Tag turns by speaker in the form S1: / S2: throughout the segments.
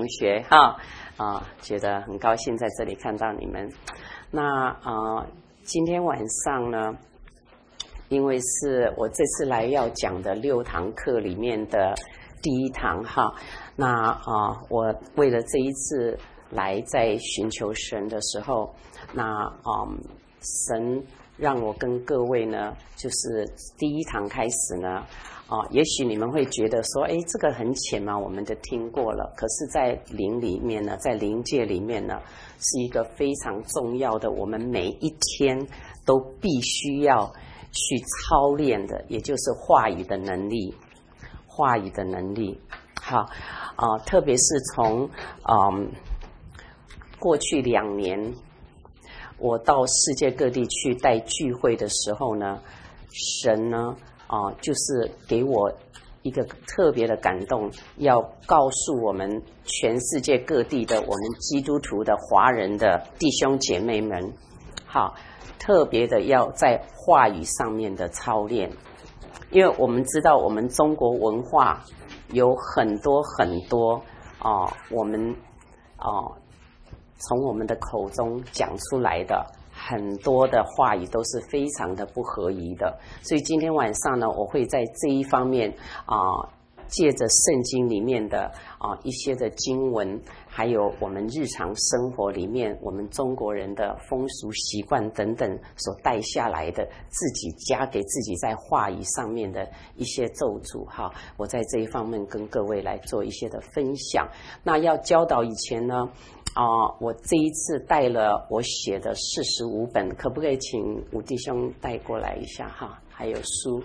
S1: 同学哈觉得很高兴在这里看到你们。那今天晚上呢，因为是我这次来要讲的6堂课里面的第1堂哈，那我为了这一次来在寻求神的时候，那神让我跟各位呢，就是第1堂开始呢，也许你们会觉得说，这个很浅嘛，我们都听过了。可是，在灵里面呢，在灵界里面呢，是一个非常重要的，我们每一天都必须要去操练的，也就是话语的能力。话语的能力，好，特别是从过去2年，我到世界各地去带聚会的时候呢，神呢，就是给我一个特别的感动，要告诉我们全世界各地的我们基督徒的华人的弟兄姐妹们，好，特别的要在话语上面的操练。因为我们知道我们中国文化有很多我们从我们的口中讲出来的很多的话语都是非常的不合宜的，所以今天晚上呢，我会在这一方面借着圣经里面的一些的经文，还有我们日常生活里面我们中国人的风俗习惯等等所带下来的，自己加给自己在话语上面的一些咒诅哈，我在这一方面跟各位来做一些的分享。那要教导以前呢，我这一次带了我写的45本，可不可以请吴弟兄带过来一下哈？还有书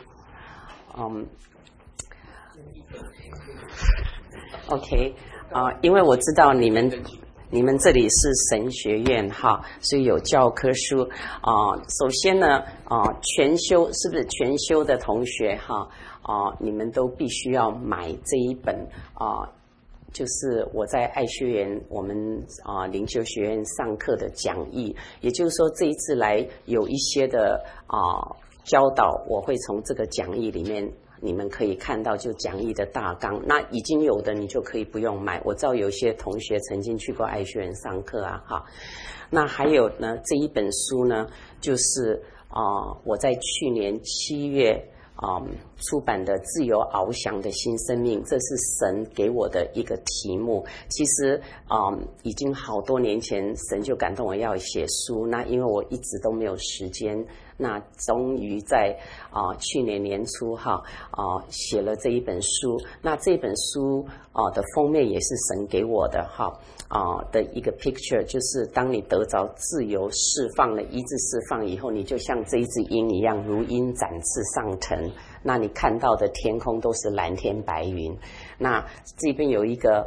S1: OK 因为我知道你们这里是神学院哈，所以有教科书首先呢全修是不是全修的同学哈你们都必须要买这一本就是我在爱学园我们灵修学院上课的讲义，也就是说这一次来有一些的教导，我会从这个讲义里面你们可以看到就讲义的大纲，那已经有的你就可以不用买，我知道有些同学曾经去过爱学园上课哈。那还有呢，这一本书呢，就是我在去年7月出版的《自由翱翔的新生命》，这是神给我的一个题目。其实已经好多年前神就感动我要写书，那因为我一直都没有时间，那终于在去年年初写了这一本书。那这本书的封面也是神给我的的一个 picture， 就是当你得着自由释放了医治释放以后，你就像这一只鹰一样如鹰展翅上腾，那你看到的天空都是蓝天白云。那这边有一个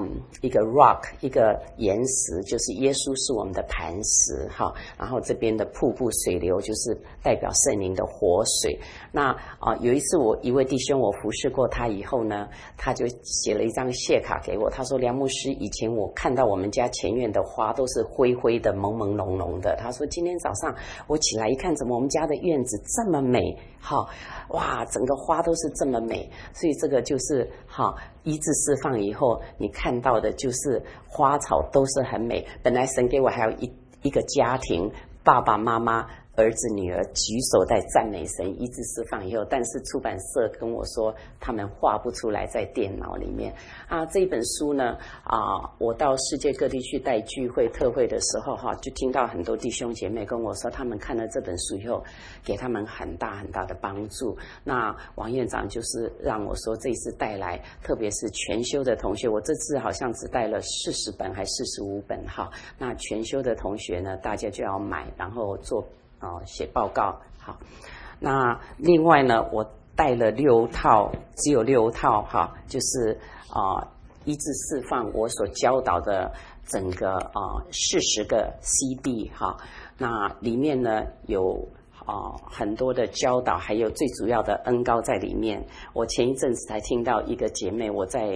S1: rock， 一个岩石，就是耶稣是我们的磐石然后这边的瀑布水流就是代表圣灵的活水。那有一次一位弟兄，我服侍过他以后呢，他就写了一张谢卡给我，他说梁牧师，以前我看到我们家前院的花都是灰灰的朦朦胧胧的，他说今天早上我起来一看，怎么我们家的院子这么美哇，整个花都是这么美。所以这个就是医治释放以后你看到的就是花草都是很美。本来神给我还有一个家庭，爸爸妈妈儿子女儿举手在赞美神，医治释放以后，但是出版社跟我说他们画不出来在电脑里面这一本书呢我到世界各地去带聚会特会的时候就听到很多弟兄姐妹跟我说，他们看了这本书以后给他们很大很大的帮助。那王院长就是让我说这一次带来，特别是全修的同学，我这次好像只带了40本还45本那全修的同学呢，大家就要买，然后做写报告那另外呢，我带了6套，只有6套就是医治释放我所教导的整个40个 CD 那里面呢有很多的教导，还有最主要的恩膏在里面。我前一阵子才听到一个姐妹，我在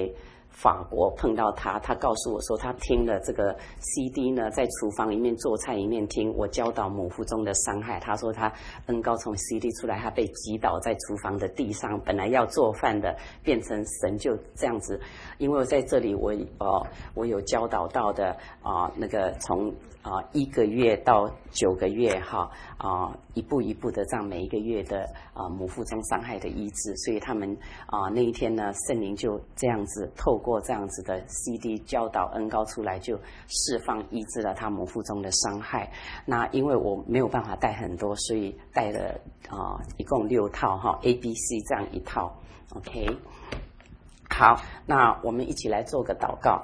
S1: 法国碰到他，他告诉我说他听了这个 CD 呢，在厨房里面做菜里面听我教导母腹中的伤害。他说他恩膏从 CD 出来，他被击倒在厨房的地上，本来要做饭的，变成神就这样子。因为我在这里我有教导到的那个从1个月到9个月一步一步的这样每一个月的母腹中伤害的医治，所以他们那一天呢，圣灵就这样子透过这样子的 CD 教导恩膏出来，就释放医治了他母腹中的伤害。那因为我没有办法带很多，所以带了一共6套ABC 这样一套 OK。 好，那我们一起来做个祷告。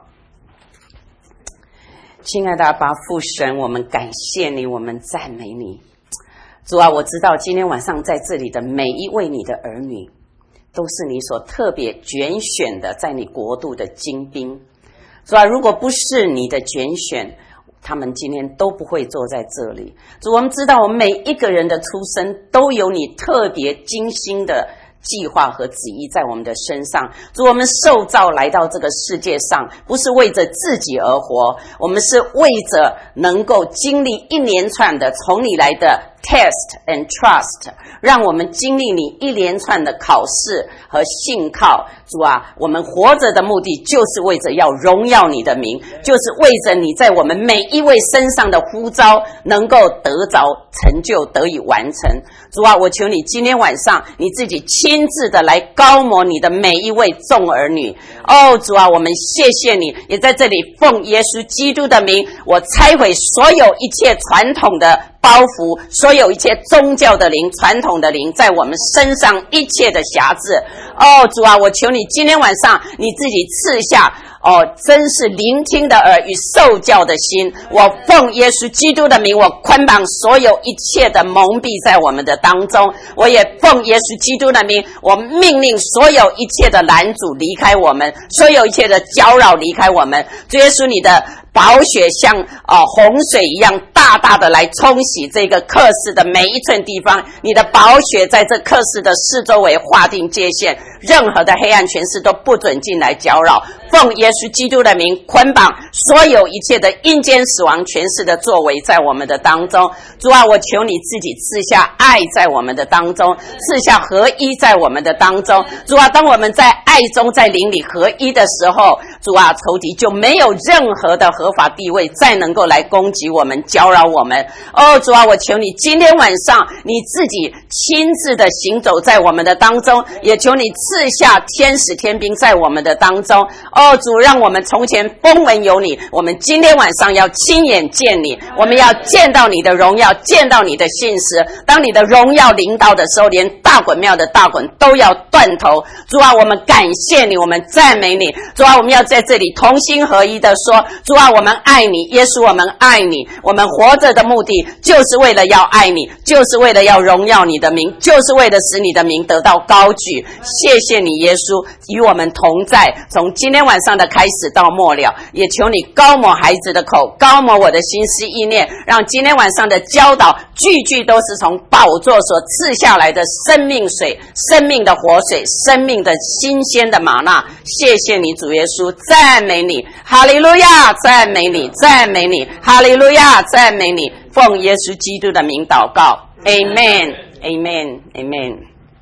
S1: 亲爱的阿爸父神，我们感谢你，我们赞美你。主啊，我知道今天晚上在这里的每一位你的儿女，都是你所特别拣选的，在你国度的精兵。主啊，如果不是你的拣选，他们今天都不会坐在这里。主，我们知道我们每一个人的出生都有你特别精心的计划和旨意在我们的身上。主，我们受造来到这个世界上，不是为着自己而活，我们是为着能够经历一连串的从你来的 test and trust， 让我们经历你一连串的考试和信靠。主啊，我们活着的目的就是为着要荣耀你的名，就是为着你在我们每一位身上的呼召能够得着成就，得以完成。主啊，我求你今天晚上你自己亲自的来高摩你的每一位众儿女。主啊，我们谢谢你，也在这里奉耶稣基督的名，我拆毁所有一切传统的包袱，所有一切宗教的灵、传统的灵在我们身上一切的辖制。主啊，我求你今天晚上你自己赐下真是聆听的耳与受教的心。我奉耶稣基督的名，我捆绑所有一切的蒙蔽在我们的当中。我也奉耶稣基督的名，我命令所有一切的拦阻离开我们，所有一切的搅扰离开我们。主耶稣，你的宝血像洪水一样大大的来冲洗这个课室的每一寸地方，你的宝血在这课室的四周围划定界限，任何的黑暗权势都不准进来搅扰。奉耶稣基督的名捆绑所有一切的阴间死亡权势的作为在我们的当中。主啊，我求你自己赐下爱在我们的当中，赐下合一在我们的当中。主啊，当我们在爱中在灵里合一的时候，主啊，仇敌就没有任何的合法地位再能够来攻击我们、搅扰我们。主啊，我求你今天晚上你自己亲自的行走在我们的当中，也求你赐下天使天兵在我们的当中。主，让我们从前风闻有你，我们今天晚上要亲眼见你，我们要见到你的荣耀，见到你的信实。当你的荣耀临到的时候，连大滚庙的大滚都要断头。主啊，我们感谢你，我们赞美你。主啊，我们要在这里同心合一的说，主啊，我们爱你，耶稣，我们爱你。我们活着的目的就是为了要爱你，就是为了要荣耀你的名，就是为了使你的名得到高举。谢谢你，耶稣与我们同在，从今天晚上的开始到末了，也求你高摩孩子的口，高摩我的心思意念，让今天晚上的教导句句都是从宝座所赐下来的生命水，生命的活水，生命的新鲜的玛纳。谢谢你，主耶稣，赞美你，哈利路亚，赞美你，赞美你，哈利路亚，赞美你。奉耶稣基督的名祷告 Amen Amen Amen。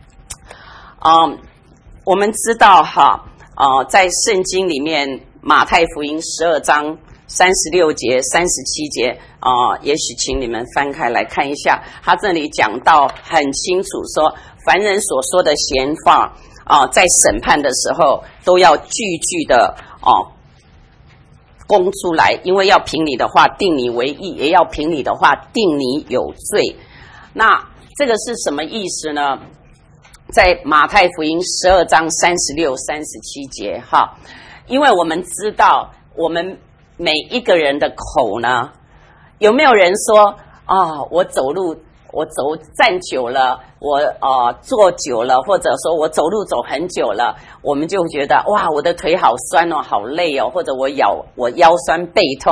S1: 我们知道在圣经里面马太福音12章36节37节也许请你们翻开来看一下，他这里讲到很清楚说，凡人所说的闲话在审判的时候都要句句的供出来，因为要凭你的话定你为义，也要凭你的话定你有罪。那这个是什么意思呢？在马太福音12章36、37节因为我们知道我们每一个人的口呢，有没有人说我站久了，我坐久了，或者说我走路走很久了，我们就觉得哇，我的腿好酸好累或者我腰酸背痛。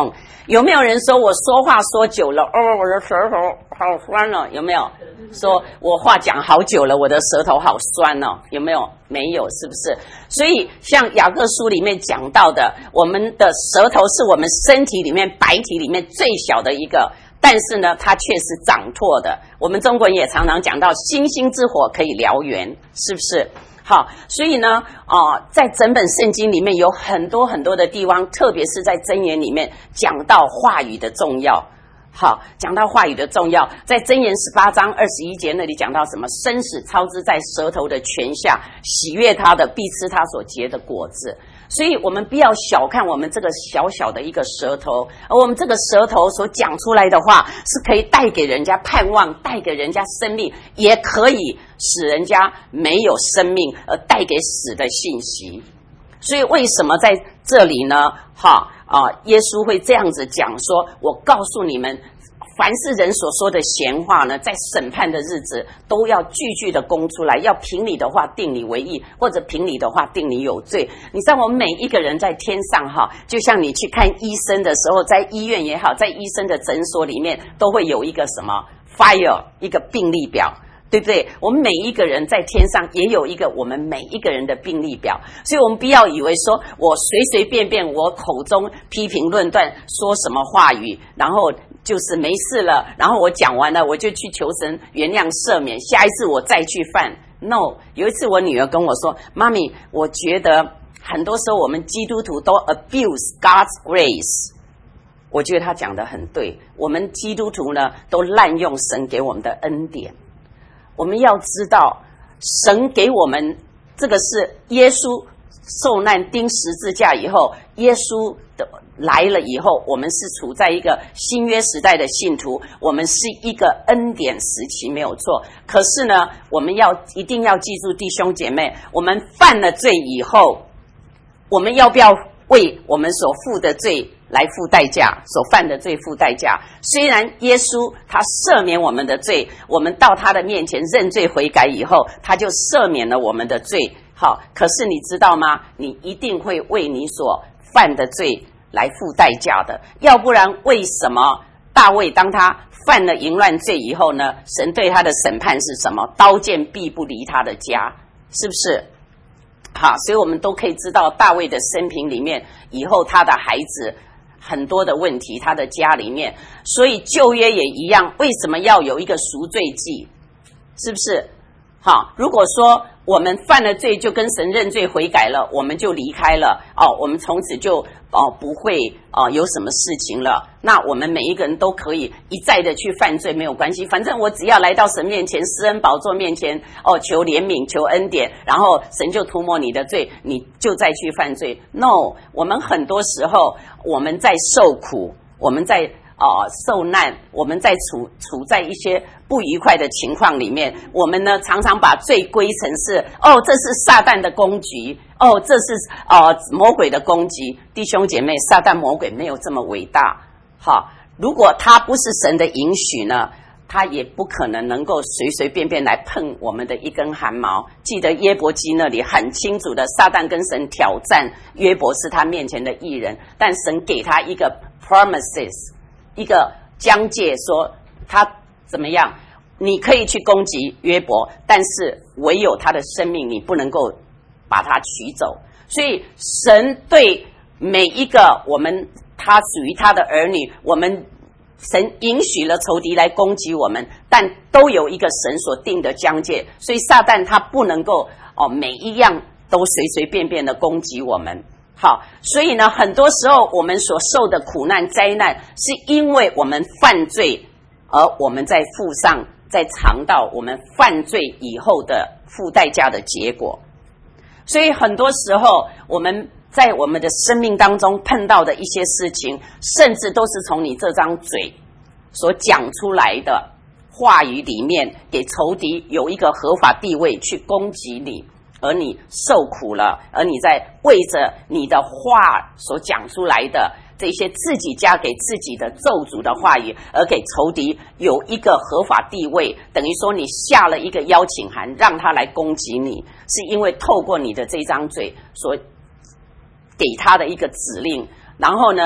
S1: 有没有人说我说话说久了，我的舌头好酸了？有没有说我话讲好久了，我的舌头好酸了？有没有？没有，是不是？所以像雅各书里面讲到的，我们的舌头是我们身体里面白体里面最小的一个，但是呢，它却是掌舵的。我们中国人也常常讲到星星之火可以燎原，是不是？好，所以呢，在整本圣经里面有很多很多的地方，特别是在箴言里面讲到话语的重要。好，讲到话语的重要，在箴言18章21节那里讲到什么？生死操之在舌头的泉下，喜悦他的必吃他所结的果子。所以我们不要小看我们这个小小的一个舌头，而我们这个舌头所讲出来的话，是可以带给人家盼望，带给人家生命，也可以使人家没有生命而带给死的信息。所以为什么在这里呢？耶稣会这样子讲说，我告诉你们，凡是人所说的闲话呢，在审判的日子都要句句的供出来，要凭你的话定你为义，或者凭你的话定你有罪。你知道我们每一个人在天上就像你去看医生的时候，在医院也好，在医生的诊所里面都会有一个什么 file， 一个病历表，对不对？我们每一个人在天上也有一个我们每一个人的病历表，所以我们不要以为说我随随便便我口中批评论断说什么话语，然后就是没事了，然后我讲完了我就去求神原谅赦免，下一次我再去犯。 No， 有一次我女儿跟我说，妈咪，我觉得很多时候我们基督徒都 abuse God's grace。我觉得她讲得很对，我们基督徒呢都滥用神给我们的恩典。我们要知道，神给我们这个是耶稣受难钉十字架以后，耶稣的来了以后，我们是处在一个新约时代的信徒，我们是一个恩典时期，没有错。可是呢，我们一定要记住，弟兄姐妹，我们犯了罪以后，我们要不要为我们所负的罪来付代价，所犯的罪付代价？虽然耶稣他赦免我们的罪，我们到他的面前认罪悔改以后，他就赦免了我们的罪。好，可是你知道吗？你一定会为你所犯的罪来付代价的。要不然为什么大卫当他犯了淫乱罪以后呢，神对他的审判是什么？刀剑必不离他的家，是不是？好，所以我们都可以知道大卫的生平里面，以后他的孩子很多的问题，他的家里面。所以旧约也一样，为什么要有一个赎罪祭？是不是？好，如果说我们犯了罪就跟神认罪悔改了，我们就离开了我们从此就不会有什么事情了，那我们每一个人都可以一再的去犯罪，没有关系，反正我只要来到神面前，施恩宝座面前求怜悯求恩典，然后神就涂抹你的罪，你就再去犯罪。 No， 我们很多时候我们在受苦，我们在受难，我们在处在一些不愉快的情况里面，我们呢常常把罪归成是这是撒旦的攻击，这是魔鬼的攻击。弟兄姐妹，撒旦魔鬼没有这么伟大。好，如果他不是神的允许呢，他也不可能够随随便便来碰我们的一根汗毛。记得约伯记那里很清楚的，撒旦跟神挑战约伯是他面前的义人，但神给他一个 promises，一个疆界，说他怎么样，你可以去攻击约伯，但是唯有他的生命你不能够把他取走。所以神对每一个他属于他的儿女，神允许了仇敌来攻击我们，但都有一个神所定的疆界，所以撒旦他不能够每一样都随随便便的攻击我们。好，所以呢，很多时候我们所受的苦难灾难，是因为我们犯罪，而我们在尝到我们犯罪以后的付代价的结果。所以很多时候我们在我们的生命当中碰到的一些事情，甚至都是从你这张嘴所讲出来的话语里面，给仇敌有一个合法地位去攻击你，而你受苦了，而你在为着你的话所讲出来的这些自己加给自己的咒诅的话语，而给仇敌有一个合法地位，等于说你下了一个邀请函让他来攻击你，是因为透过你的这张嘴所给他的一个指令。然后呢，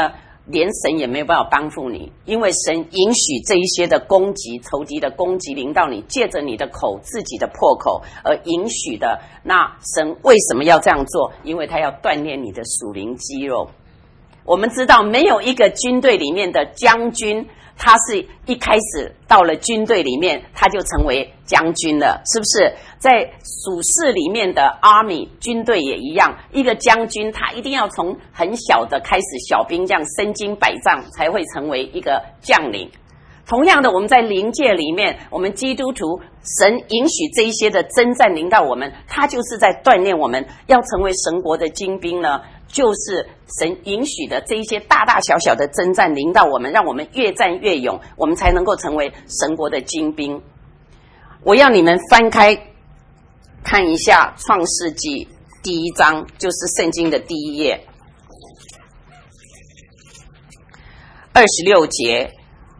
S1: 连神也没有办法帮助你，因为神允许这一些的攻击，仇敌的攻击临到你，借着你的口，自己的破口而允许的。那神为什么要这样做？因为他要锻炼你的属灵肌肉。我们知道没有一个军队里面的将军，他是一开始到了军队里面他就成为将军了，是不是？在属世里面的 army 军队也一样，一个将军他一定要从很小的开始，小兵这样身经百战才会成为一个将领。同样的，我们在灵界里面，我们基督徒，神允许这一些的征战临到我们，他就是在锻炼我们要成为神国的精兵呢，就是神允许的这一些大大小小的征战临到我们，让我们越战越勇，我们才能够成为神国的精兵。我要你们翻开看一下创世纪第1章，就是圣经的第1页，26节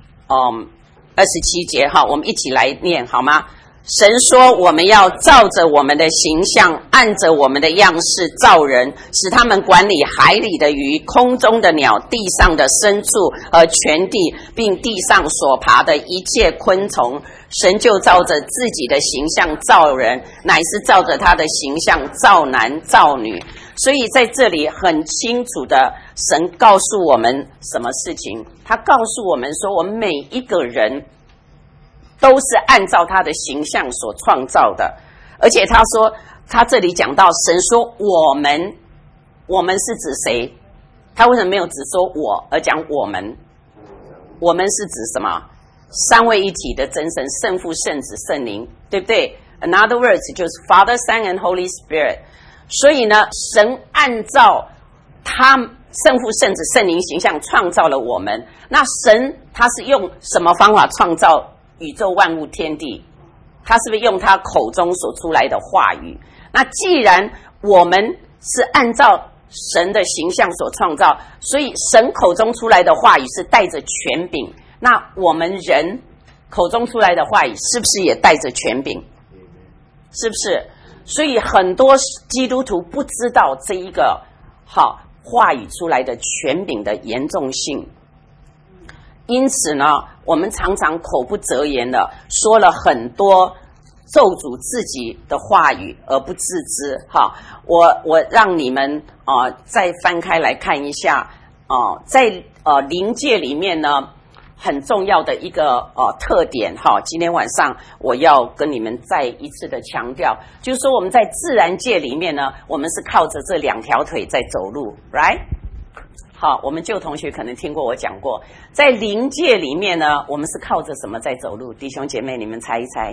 S1: 27节，好，我们一起来念好吗？神说，我们要照着我们的形象，按着我们的样式造人，使他们管理海里的鱼，空中的鸟，地上的牲畜和全地，并地上所爬的一切昆虫。神就照着自己的形象造人，乃是照着他的形象造男造女。所以在这里很清楚的，神告诉我们什么事情？他告诉我们说，我们每一个人都是按照他的形象所创造的。而且他说，他这里讲到神说我们是指谁？他为什么没有只说我而讲我们？我们是指什么？三位一体的真神，圣父、圣子、圣灵，对不对？ In other words， 就是 Father, Son and Holy Spirit。所以呢，神按照他圣父、圣子、圣灵形象创造了我们。那神他是用什么方法创造宇宙万物天地？他是不是用他口中所出来的话语？那既然我们是按照神的形象所创造，所以神口中出来的话语是带着权柄。那我们人口中出来的话语是不是也带着权柄？是不是？所以很多基督徒不知道这一个话语出来的权柄的严重性，因此呢，我们常常口不择言的说了很多咒诅自己的话语而不自知。我让你们再翻开来看一下在灵界里面呢，很重要的一个特点今天晚上我要跟你们再一次的强调，就是说我们在自然界里面呢，我们是靠着这2条腿在走路 ，right？ 好，我们旧同学可能听过我讲过，在灵界里面呢，我们是靠着什么在走路？弟兄姐妹，你们猜一猜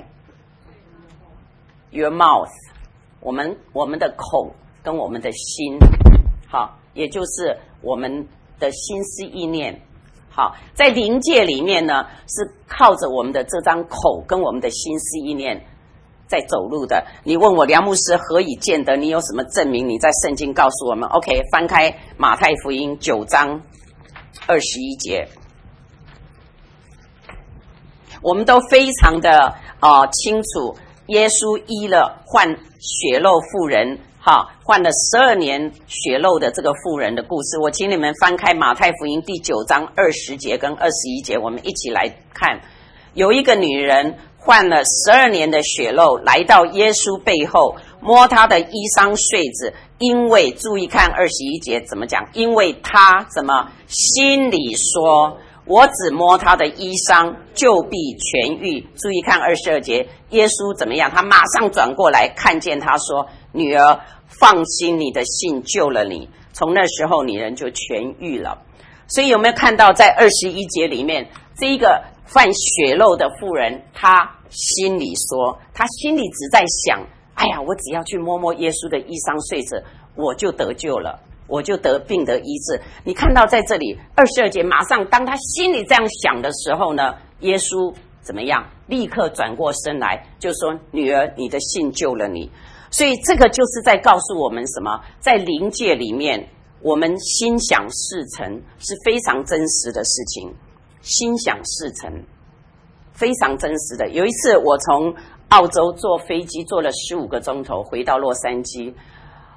S1: ？Your mouth， 我们的口跟我们的心，也就是我们的心思意念。好，在灵界里面呢，是靠着我们的这张口跟我们的心思意念在走路的。你问我梁牧师何以见得？你有什么证明？你在圣经告诉我们。OK， 翻开马太福音9章21节，我们都非常的清楚，耶稣医了患血漏妇人。患了12年血漏的这个妇人的故事，我请你们翻开马太福音第9章20节跟21节，我们一起来看。有一个女人患了12年的血漏，来到耶稣背后，摸他的衣裳穗子，因为注意看21节怎么讲，因为他怎么心里说，我只摸他的衣裳就必痊愈。注意看22节，耶稣怎么样？他马上转过来看见他说，女儿，放心，你的信救了你。从那时候女人就痊愈了。所以有没有看到在21节里面，这一个犯血漏的妇人，她心里说，她心里只在想，哎呀，我只要去摸摸耶稣的衣裳穗子，我就得救了，我就得病得医治。你看到在这里22节，马上当她心里这样想的时候呢，耶稣怎么样？立刻转过身来就说，女儿，你的信救了你。所以这个就是在告诉我们什么？在灵界里面，我们心想事成是非常真实的事情。心想事成非常真实的。有一次我从澳洲坐飞机坐了15个钟头回到洛杉矶，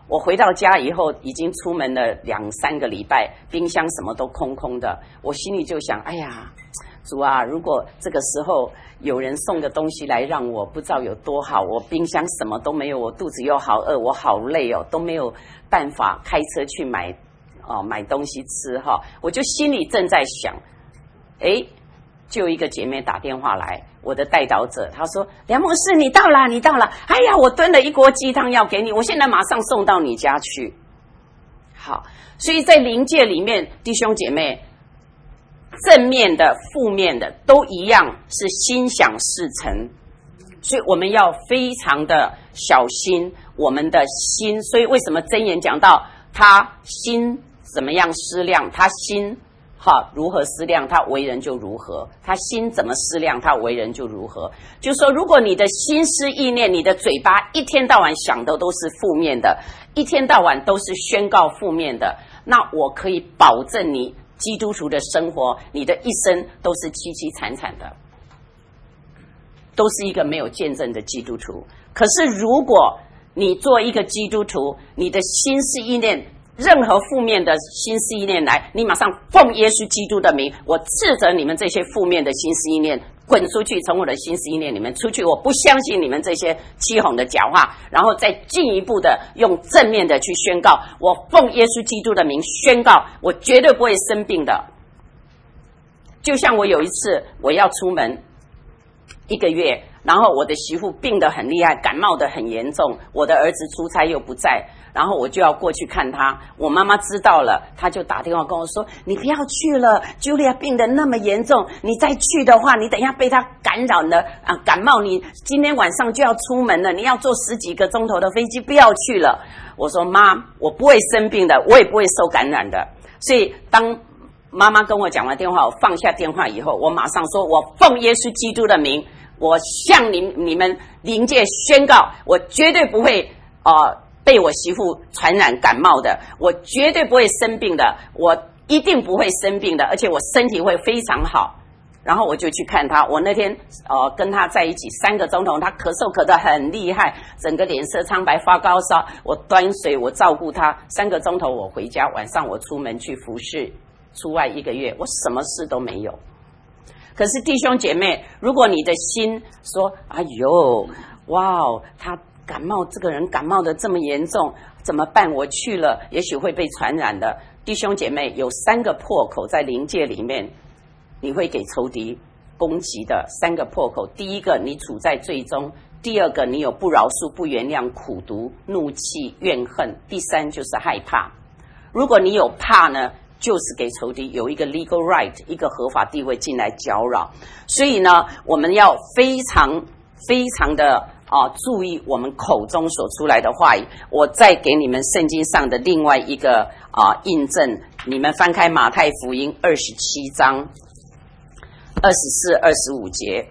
S1: 我回到家以后，已经出门了2-3个礼拜，冰箱什么都空空的。我心里就想，哎呀，主啊，如果这个时候有人送个东西来让我，不知道有多好。我冰箱什么都没有，我肚子又好饿，我好累哦，都没有办法开车去买东西吃哈。我就心里正在想，就一个姐妹打电话来，我的代祷者，她说：“梁牧师，你到了，你到了！哎呀，我炖了一锅鸡汤要给你，我现在马上送到你家去。”好，所以在灵界里面，弟兄姐妹，正面的、负面的都一样，是心想事成。所以我们要非常的小心我们的心。所以为什么箴言讲到他心怎么样思量，他心如何思量，他为人就如何；他心怎么思量，他为人就如何。就是说，如果你的心思意念，你的嘴巴一天到晚想的都是负面的，一天到晚都是宣告负面的，那我可以保证你基督徒的生活，你的一生都是凄凄惨惨的，都是一个没有见证的基督徒。可是如果你做一个基督徒，你的心思意念，任何负面的心思意念来，你马上奉耶稣基督的名，我斥责你们这些负面的心思意念，滚出去，从我的心思意念里面出去，我不相信你们这些欺哄的假话。然后再进一步的用正面的去宣告，我奉耶稣基督的名宣告，我绝对不会生病的。就像我有一次我要出门1个月，然后我的媳妇病得很厉害，感冒得很严重，我的儿子出差又不在，然后我就要过去看他。我妈妈知道了，她就打电话跟我说，你不要去了， Julia 病得那么严重，你再去的话，你等一下被她感染了感冒，你今天晚上就要出门了，你要坐10几个钟头的飞机，不要去了。我说妈，我不会生病的，我也不会受感染的。所以当妈妈跟我讲完电话，我放下电话以后，我马上说，我奉耶稣基督的名，我向你们灵界宣告，我绝对不会被我媳妇传染感冒的，我绝对不会生病的，我一定不会生病的，而且我身体会非常好。然后我就去看他，我那天跟他在一起3个钟头，他咳嗽咳得很厉害，整个脸色苍白，发高烧，我端水，我照顾他3个钟头，我回家，晚上我出门去服侍，出外1个月，我什么事都没有。可是弟兄姐妹，如果你的心说，哎呦，哇，他感冒，这个人感冒的这么严重，怎么办？我去了也许会被传染的。弟兄姐妹，有3个破口在灵界里面，你会给仇敌攻击的3个破口。第一个，你处在罪中；第二个，你有不饶恕、不原谅、苦毒、怒气、怨恨；第3就是害怕。如果你有怕呢，就是给仇敌有一个 legal right， 一个合法地位进来搅扰。所以呢，我们要非常非常的注意我们口中所出来的话语。我再给你们圣经上的另外一个印证，你们翻开马太福音27章24、25节。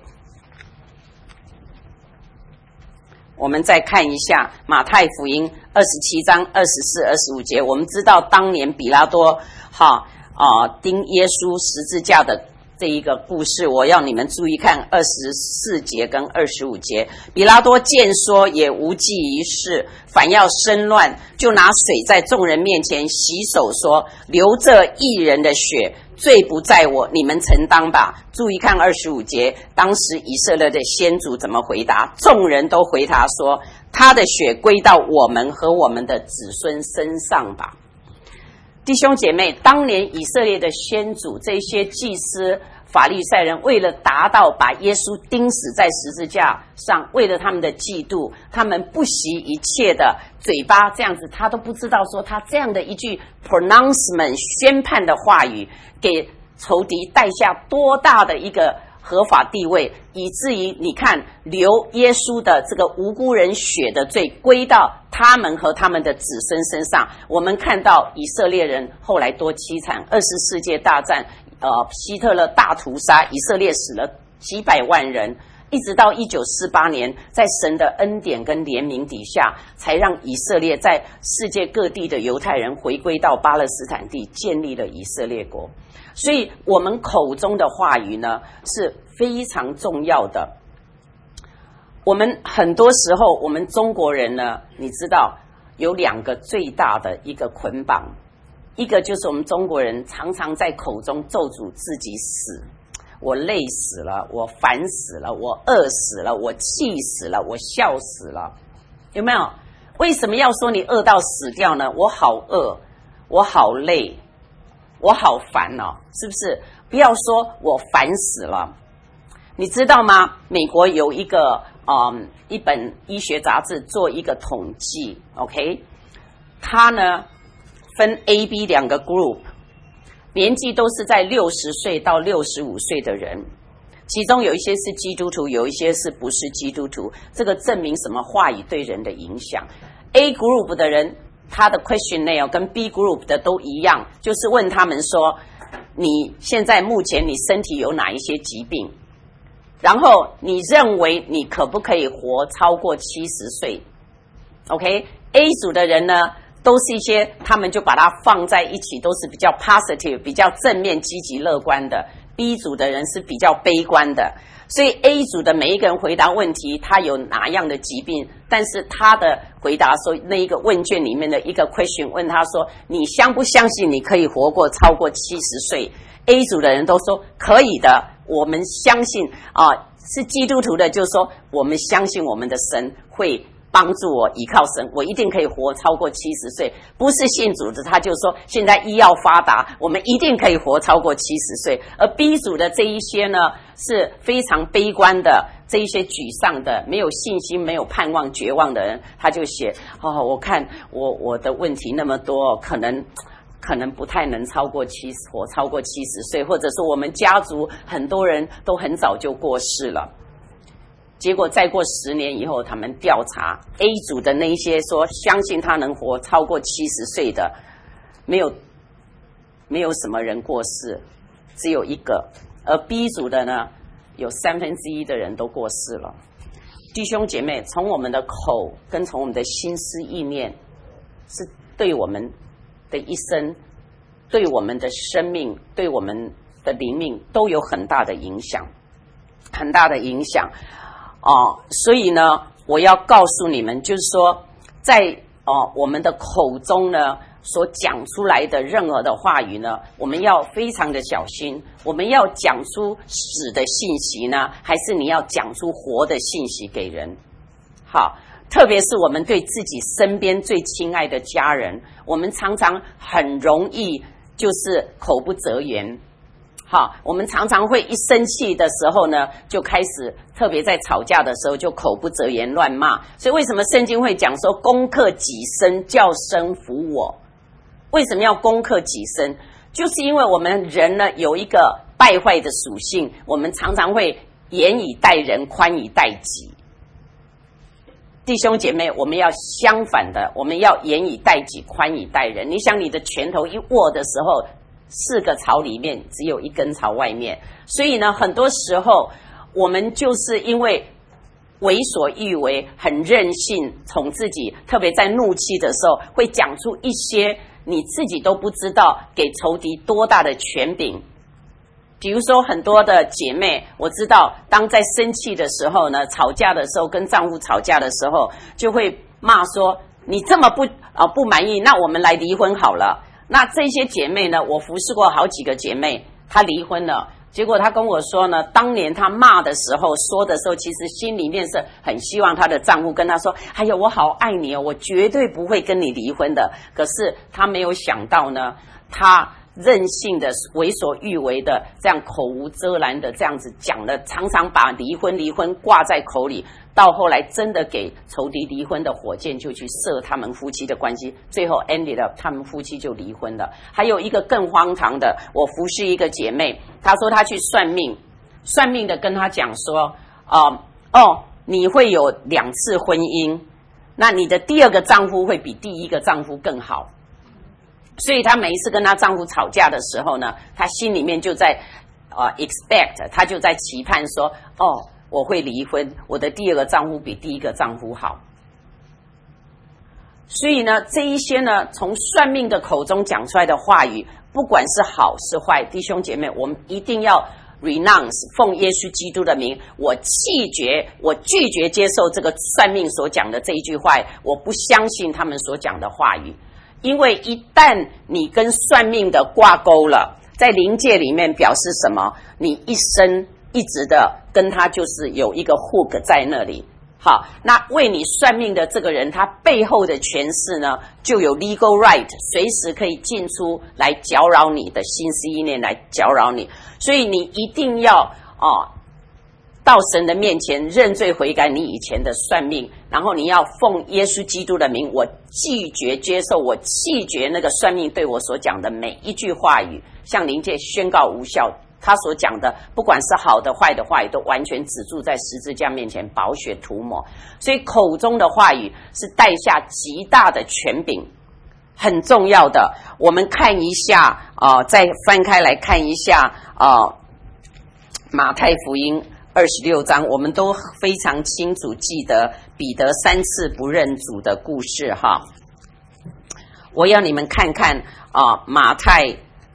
S1: 我们再看一下马太福音27章24、25节。我们知道当年比拉多钉耶稣十字架的这一个故事，我要你们注意看24节跟25节。比拉多见说也无济于事，反要生乱，就拿水在众人面前洗手，说，流这义人的血，罪不在我，你们承担吧。注意看25节，当时以色列的先祖怎么回答？众人都回答说，他的血归到我们和我们的子孙身上吧。弟兄姐妹，当年以色列的先祖，这些祭司、法利赛人，为了达到把耶稣钉死在十字架上，为了他们的嫉妒，他们不惜一切的嘴巴这样子，他都不知道说他这样的一句 pronouncement 宣判的话语，给仇敌带下多大的一个合法地位，以至于你看流耶稣的这个无辜人血的罪归到他们和他们的子孙身上。我们看到以色列人后来多凄惨，24世纪大战希特勒大屠杀，以色列死了几百万人，一直到1948年，在神的恩典跟怜悯底下，才让以色列在世界各地的犹太人回归到巴勒斯坦地，建立了以色列国。所以我们口中的话语呢，是非常重要的。我们很多时候，我们中国人呢，你知道， 有2个最大的一个捆绑，一个就是我们中国人常常在口中咒诅自己死，我累死了，我烦死了，我饿死了，我气死了，我笑死了，有没有？为什么要说你饿到死掉呢？我好饿，我好累，我好烦哦，是不是？不要说我烦死了。你知道吗？美国有一个一本医学杂志做一个统计 ，OK， 它呢分 A、B 2个 group， 年纪都是在60岁到65岁的人，其中有一些是基督徒，有一些是不是基督徒。这个证明什么？话语对人的影响。A group 的人，他的 questionnaire 跟 B group 的都一样，就是问他们说，你现在目前你身体有哪一些疾病？然后你认为你可不可以活超过70岁 ？OK，A 组的人呢，都是一些他们就把它放在一起，都是比较 positive、比较正面、积极、乐观的。B 组的人是比较悲观的。所以 A 组的每一个人回答问题，他有哪样的疾病，但是他的回答说，那一个问卷里面的一个 question 问他说，你相不相信你可以活过超过70岁？ A 组的人都说可以的，我们相信是基督徒的就说我们相信我们的神会帮助我，依靠神我一定可以活超过70岁。不是信主的他就说现在医药发达，我们一定可以活超过70岁。而 B 组的这一些呢，是非常悲观的，这一些沮丧的，没有信心、没有盼望、绝望的人，他就写我看我的问题那么多，可能不太能活超过70岁，或者是我们家族很多人都很早就过世了。结果再过10年以后，他们调查 A 组的那一些说相信他能活超过70岁的，没有什么人过世，只有1个。而 B 组的呢，有1/3的人都过世了。弟兄姐妹，从我们的口跟从我们的心思意念，是对我们的一生，对我们的生命，对我们的灵命都有很大的影响，很大的影响所以呢，我要告诉你们，就是说，在我们的口中呢，所讲出来的任何的话语呢，我们要非常的小心。我们要讲出死的信息呢，还是你要讲出活的信息给人？好。特别是我们对自己身边最亲爱的家人，我们常常很容易就是口不择言。好，我们常常会一生气的时候呢，就开始，特别在吵架的时候就口不择言乱骂。所以为什么圣经会讲说攻克己身，叫身服我？为什么要攻克己身？就是因为我们人呢有一个败坏的属性，我们常常会严以待人，宽以待己。弟兄姐妹，我们要相反的，我们要严以待己，宽以待人。你想你的拳头一握的时候，4个槽里面只有1根朝外面，所以呢，很多时候我们就是因为为所欲为，很任性，宠自己，特别在怒气的时候，会讲出一些你自己都不知道给仇敌多大的权柄。比如说很多的姐妹，我知道当在生气的时候呢，吵架的时候，跟丈夫吵架的时候，就会骂说你这么不满意，那我们来离婚好了。那这些姐妹呢，我服侍过好几个姐妹，她离婚了，结果她跟我说呢，当年她骂的时候说的时候，其实心里面是很希望她的丈夫跟她说，哎呀，我好爱你哦，我绝对不会跟你离婚的。可是她没有想到呢，她任性的为所欲为的这样口无遮拦的这样子讲了，常常把离婚挂在口里，到后来真的给仇敌离婚的火箭就去射他们夫妻的关系，最后 ended up 他们夫妻就离婚了。还有一个更荒唐的，我服侍一个姐妹，她说她去算命的跟她讲说你会有2次婚姻，那你的第2个丈夫会比第1个丈夫更好。所以她每一次跟她丈夫吵架的时候呢，她心里面就在expect， 她就在期盼说我会离婚，我的第2个丈夫比第1个丈夫好。所以呢，这一些呢，从算命的口中讲出来的话语，不管是好是坏，弟兄姐妹，我们一定要 renounce 奉耶稣基督的名，我拒绝接受这个算命所讲的这一句话，我不相信他们所讲的话语。因为一旦你跟算命的挂钩了，在灵界里面表示什么？你一生一直的跟他就是有一个 hook 在那里。好，那为你算命的这个人，他背后的权势呢，就有 legal right， 随时可以进出来搅扰你的心思意念，来搅扰你。所以你一定要到神的面前认罪悔改你以前的算命，然后你要奉耶稣基督的名，我拒绝接受，我拒绝那个算命对我所讲的每一句话语，向灵界宣告无效。他所讲的不管是好的坏的话语，都完全止住在十字架面前，宝血涂抹。所以口中的话语是带下极大的权柄，很重要的。我们看一下再翻开来看一下马太福音26章，我们都非常清楚记得彼得3次不认主的故事哈。我要你们看看马太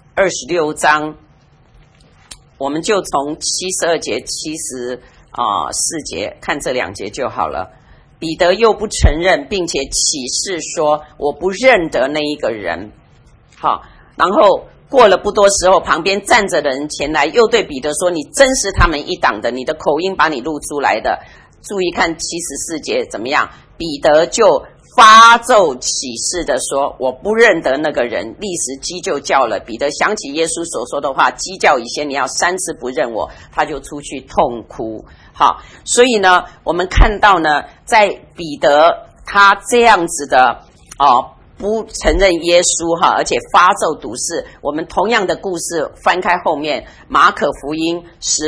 S1: 26章，我们就从72节、74节看这2节就好了。彼得又不承认，并且起誓说：“我不认得那一个人。”好，然后过了不多时候，旁边站着的人前来，又对彼得说：“你真是他们一党的，你的口音把你录出来的。”注意看74节怎么样？彼得就发咒起誓的说：“我不认得那个人。”立时鸡就叫了。彼得想起耶稣所说的话：“鸡叫以先，你要3次不认我。”他就出去痛哭。好，所以呢，我们看到呢，在彼得他这样子的不承认耶稣哈，而且发咒赌誓。我们同样的故事翻开后面，马可福音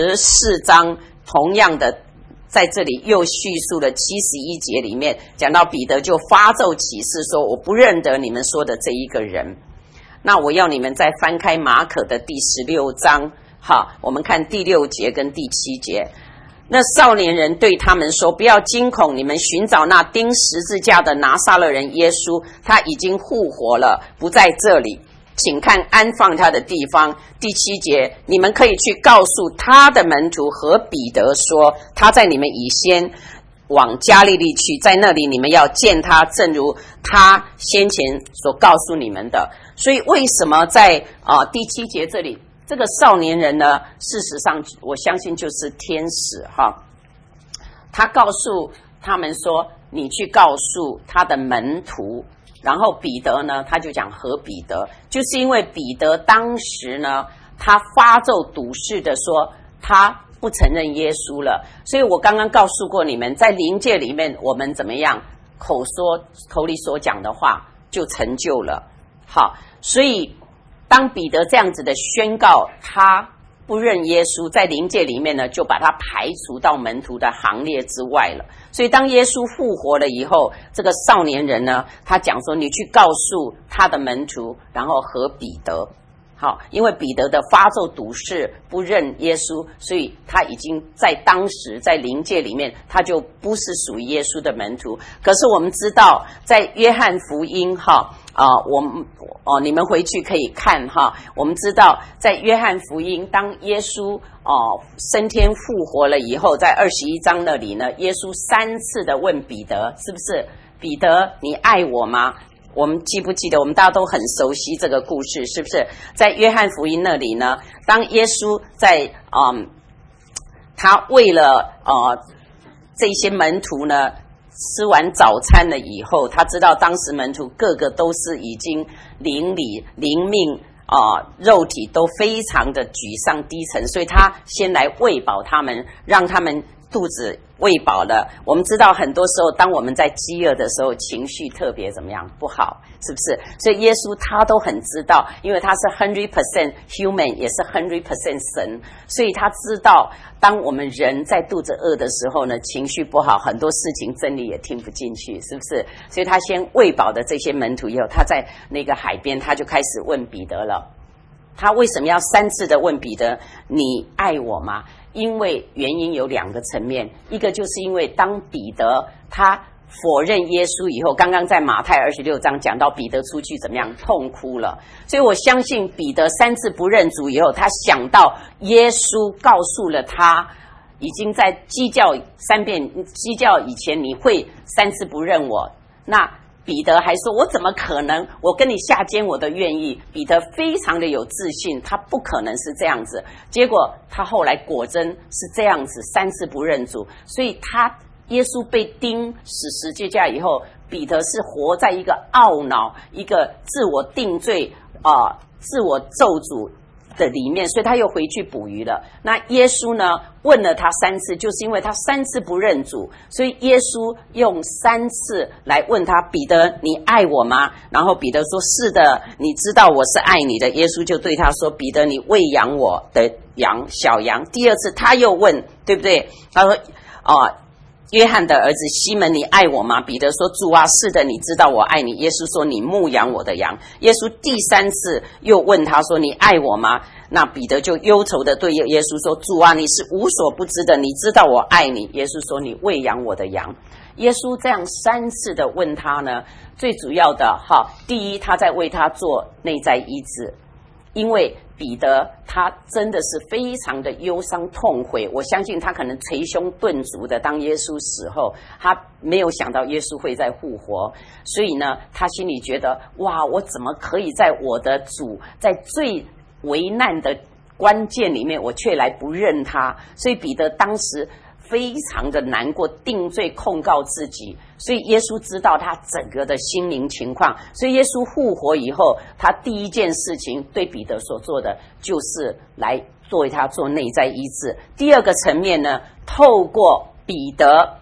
S1: 14章，同样的在这里又叙述了71节里面讲到彼得就发咒起誓说：“我不认得你们说的这一个人。”那我要你们再翻开马可的第16章，好，我们看第6节跟第7节。那少年人对他们说：“不要惊恐，你们寻找那钉十字架的拿撒勒人耶稣，他已经复活了，不在这里，请看安放他的地方。”第7节，你们可以去告诉他的门徒和彼得说：“他在你们以先往加利利去，在那里你们要见他，正如他先前所告诉你们的。”所以为什么在第7节这里，这个少年人呢，事实上我相信就是天使哈。他告诉他们说：“你去告诉他的门徒。”然后彼得呢，他就讲和彼得，就是因为彼得当时呢，他发咒赌誓的说他不承认耶稣了。所以我刚刚告诉过你们，在灵界里面，我们怎么样口里所讲的话就成就了。好，所以当彼得这样子的宣告他不认耶稣，在灵界里面呢，就把他排除到门徒的行列之外了。所以当耶稣复活了以后，这个少年人呢，他讲说：“你去告诉他的门徒，然后和彼得。”好，因为彼得的发咒赌誓不认耶稣，所以他已经在当时在灵界里面，他就不是属于耶稣的门徒。可是我们知道，在约翰福音你们回去可以看哈。我们知道，在约翰福音，当耶稣升天复活了以后，在21章那里呢，耶稣3次的问彼得，是不是？彼得，你爱我吗？我们记不记得？我们大家都很熟悉这个故事，是不是？在约翰福音那里呢，当耶稣在他为了这些门徒呢吃完早餐了以后，他知道当时门徒个个都是已经灵命肉体都非常的沮丧低沉，所以他先来喂饱他们，让他们肚子喂饱了。我们知道很多时候当我们在饥饿的时候，情绪特别怎么样不好，是不是？所以耶稣他都很知道，因为他是 100% human 也是 100% 神，所以他知道当我们人在肚子饿的时候呢，情绪不好，很多事情真理也听不进去，是不是？所以他先喂饱的这些门徒以后，他在那个海边他就开始问彼得了。他为什么要3次的问彼得：“你爱我吗？”因为原因有2个层面，一个就是因为当彼得他否认耶稣以后，刚刚在马太26章讲到彼得出去怎么样痛哭了，所以我相信彼得3次不认主以后，他想到耶稣告诉了他，已经在鸡叫3遍，鸡叫以前你会3次不认我，那彼得还说我怎么可能，我跟你下监我都愿意。彼得非常的有自信，他不可能是这样子，结果他后来果真是这样子3次不认主，所以他耶稣被钉死十字架以后，彼得是活在一个懊恼、一个自我定罪自我咒诅的里面，所以他又回去捕鱼了。那耶稣呢问了他3次，就是因为他3次不认主，所以耶稣用3次来问他，彼得你爱我吗？然后彼得说是的，你知道我是爱你的。耶稣就对他说，彼得你喂养我的羊小羊。第2次他又问，对不对？他说约翰的儿子西门，你爱我吗？彼得说主啊，是的，你知道我爱你。耶稣说你牧养我的羊。耶稣第3次又问他说你爱我吗？那彼得就忧愁的对耶稣说主啊，你是无所不知的，你知道我爱你。耶稣说你喂养我的羊。耶稣这样3次的问他呢，最主要的第一，他在为他做内在医治，因为彼得他真的是非常的忧伤痛悔，我相信他可能捶胸顿足的，当耶稣死后，他没有想到耶稣会再复活，所以呢，他心里觉得哇，我怎么可以在我的主在最危难的关键里面，我却来不认他？所以彼得当时非常的难过，定罪控告自己，所以耶稣知道他整个的心灵情况，所以耶稣复活以后，他第一件事情对彼得所做的就是来为他做内在医治。第2个层面呢，透过彼得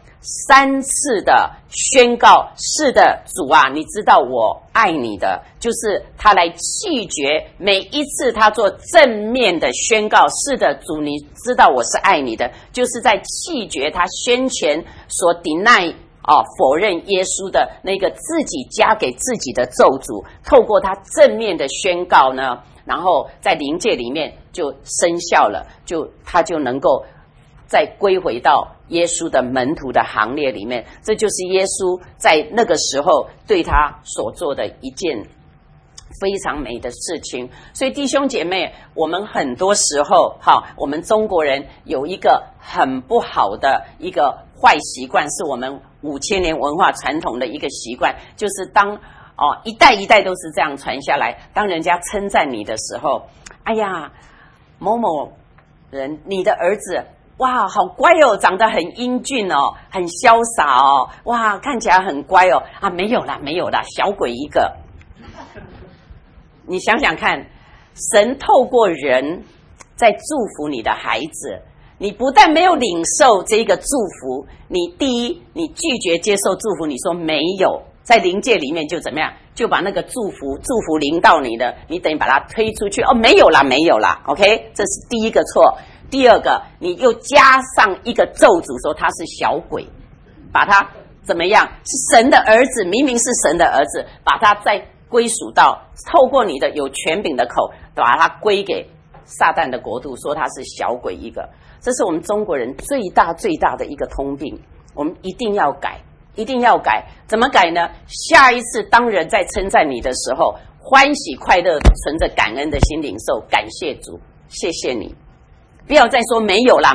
S1: 3次的宣告，是的，主啊，你知道我爱你的，就是他来弃绝每一次他做正面的宣告，是的，主，你知道我是爱你的，就是在弃绝他先前所 deny否认耶稣的那个自己加给自己的咒诅，透过他正面的宣告呢，然后在灵界里面就生效了，他就能够再归回到耶稣的门徒的行列里面。这就是耶稣在那个时候对他所做的一件非常美的事情。所以弟兄姐妹，我们很多时候我们中国人有一个很不好的一个坏习惯，是我们5000年文化传统的一个习惯，就是当一代一代都是这样传下来，当人家称赞你的时候，哎呀，某某人，你的儿子哇，好乖哦，长得很英俊哦，很潇洒哦，哇，看起来很乖哦。没有啦，小鬼一个。你想想看，神透过人在祝福你的孩子，你不但没有领受这个祝福，你第一，你拒绝接受祝福，你说没有，在灵界里面就怎么样，就把那个祝福临到你的，你等于把它推出去，没有啦 OK， 这是第一个错。第2个，你又加上一个咒诅，说他是小鬼，把他怎么样？是神的儿子，明明是神的儿子，把他再归属到透过你的有权柄的口，把他归给撒旦的国度，说他是小鬼一个。这是我们中国人最大的一个通病，我们一定要改，一定要改。怎么改呢？下一次当人在称赞你的时候，欢喜快乐，存着感恩的心领受，感谢主，谢谢你。不要再说没有啦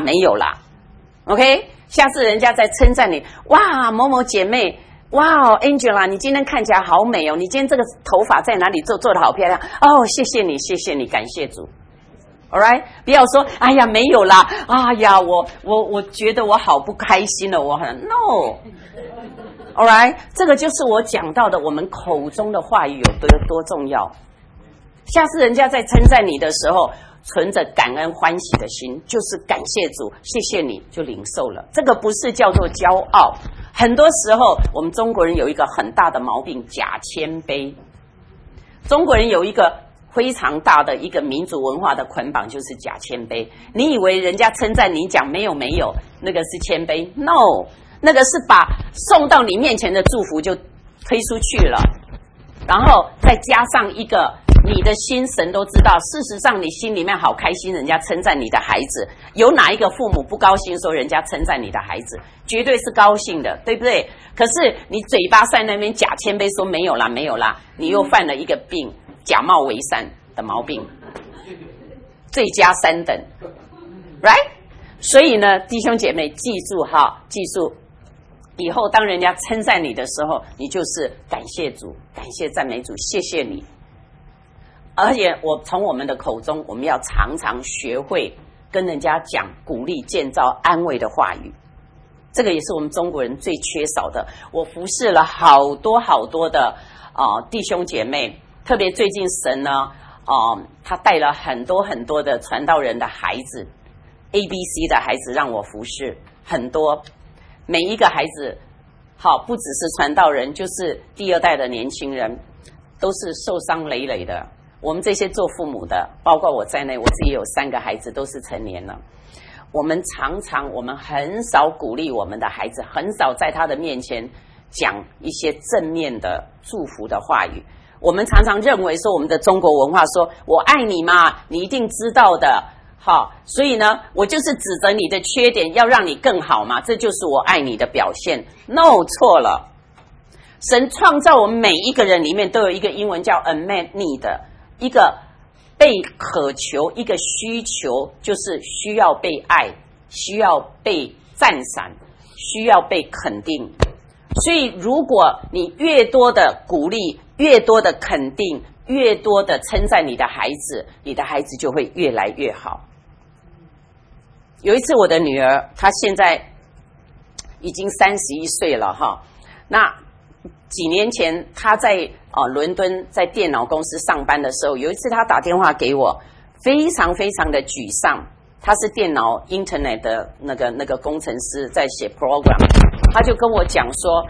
S1: OK， 下次人家在称赞你，哇，某某姐妹，哇 Angela， 你今天看起来好美哦，你今天这个头发在哪里做得好漂亮哦，谢谢你，感谢主。 Alright， 不要说哎呀没有啦，哎呀我觉得我好不开心了，我很 No。 Alright， 这个就是我讲到的，我们口中的话语有多重要。下次人家在称赞你的时候，存着感恩欢喜的心，就是感谢主，谢谢你，就领受了。这个不是叫做骄傲。很多时候我们中国人有一个很大的毛病，假谦卑。中国人有一个非常大的一个民族文化的捆绑，就是假谦卑。你以为人家称赞你讲没有，那个是谦卑 ？No， 那个是把送到你面前的祝福就推出去了，然后再加上一个你的心神都知道。事实上，你心里面好开心，人家称赞你的孩子，有哪一个父母不高兴说人家称赞你的孩子？绝对是高兴的，对不对？可是你嘴巴在那边假谦卑说没有啦，没有啦，你又犯了一个病，假冒为善的毛病，罪加3等 ，right？ 所以呢，弟兄姐妹，记住哈，记住。以后当人家称赞你的时候，你就是感谢主，感谢赞美主，谢谢你。而且我从我们的口中，我们要常常学会跟人家讲鼓励、建造、安慰的话语。这个也是我们中国人最缺少的。我服侍了好多好多的弟兄姐妹，特别最近神呢，他带了很多很多的传道人的孩子 ，ABC 的孩子让我服侍很多。每一个孩子，好，不只是传道人，就是第2代的年轻人，都是受伤累累的。我们这些做父母的，包括我在内，我自己有3个孩子，都是成年了。我们很少鼓励我们的孩子，很少在他的面前讲一些正面的祝福的话语。我们常常认为说，我们的中国文化说“我爱你嘛，你一定知道的”。好，所以呢，我就是指责你的缺点，要让你更好嘛，这就是我爱你的表现。No， 错了。神创造我们每一个人里面都有一个英文叫 unmet need， 一个被渴求，一个需求，就是需要被爱，需要被赞赏，需要被肯定。所以，如果你越多的鼓励，越多的肯定，越多的称赞你的孩子，你的孩子就会越来越好。有一次我的女儿，她现在已经31岁了哈。那几年前她在伦敦在电脑公司上班的时候，有一次她打电话给我，非常非常的沮丧。她是电脑 Internet 的那个工程师，在写 program。她就跟我讲说，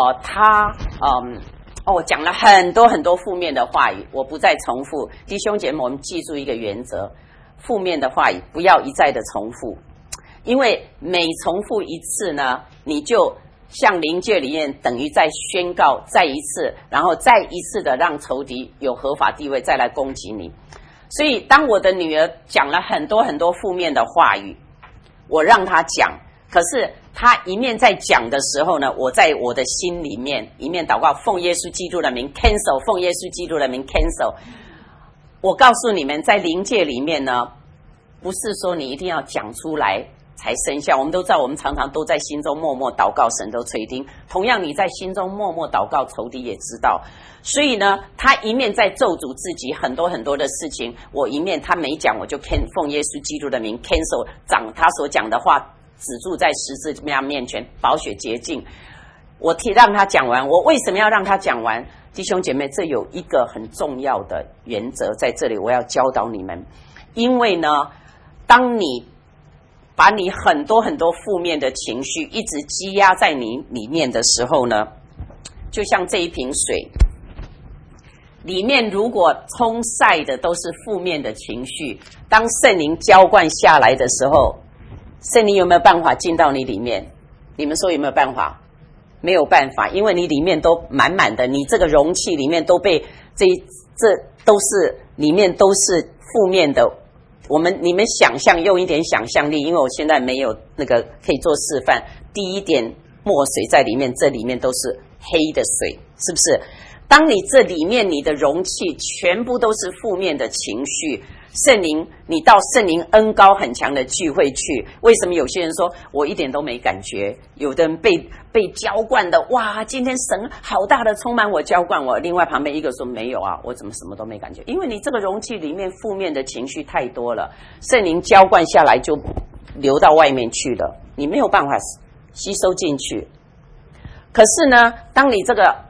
S1: 讲了很多很多负面的话语，我不再重复。弟兄姐妹，我们记住一个原则。负面的话语不要一再的重复，因为每重复一次呢，你就像灵界里面等于在宣告再一次，然后再一次的让仇敌有合法地位再来攻击你。所以当我的女儿讲了很多很多负面的话语，我让她讲，可是她一面在讲的时候呢，我在我的心里面一面祷告，奉耶稣基督的名 cancel， 奉耶稣基督的名 cancel。我告诉你们，在灵界里面呢，不是说你一定要讲出来才生效。我们都知道，我们常常都在心中默默祷告，神都垂听。同样，你在心中默默祷告，仇敌也知道。所以呢，他一面在咒诅自己很多很多的事情，我一面他没讲，我就奉耶稣基督的名 cancel， 他所讲的话止住在十字架面前，宝血洁净。我让他讲完，我为什么要让他讲完？弟兄姐妹，这有一个很重要的原则在这里，我要教导你们。因为呢，当你把你很多很多负面的情绪一直积压在你里面的时候呢，就像这一瓶水里面如果冲晒的都是负面的情绪，当圣灵浇灌下来的时候，圣灵有没有办法进到你里面？你们说有没有办法？没有办法，因为你里面都满满的，你这个容器里面都被这都是里面都是负面的。你们想象，用一点想象力，因为我现在没有那个可以做示范，滴一点墨水在里面，这里面都是黑的水，是不是？当你这里面你的容器全部都是负面的情绪，圣灵，你到圣灵恩膏很强的聚会去，为什么有些人说我一点都没感觉？有的人被浇灌的，哇，今天神好大的充满我，浇灌我。另外旁边一个说没有啊，我怎么什么都没感觉？因为你这个容器里面负面的情绪太多了，圣灵浇灌下来就流到外面去了，你没有办法吸收进去。可是呢，当你这个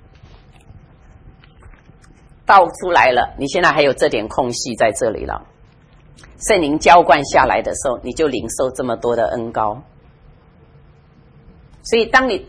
S1: 倒出来了，你现在还有这点空隙在这里了，圣灵浇灌下来的时候，你就领受这么多的恩膏。所以当你